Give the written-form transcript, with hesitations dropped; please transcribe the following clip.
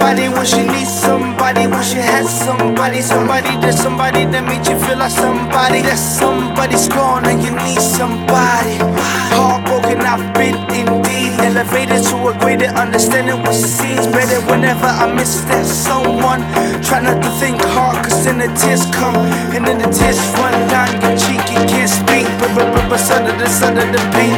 somebody, when she needs somebody, when she has somebody, somebody that made you feel like somebody. That somebody's gone and you need somebody. Heartbroken, I've been indeed. Elevated to a greater understanding what seems better whenever I miss that someone. Try not to think hard, cause then the tears come, and then the tears run down your cheek. You can't speak, but under the pain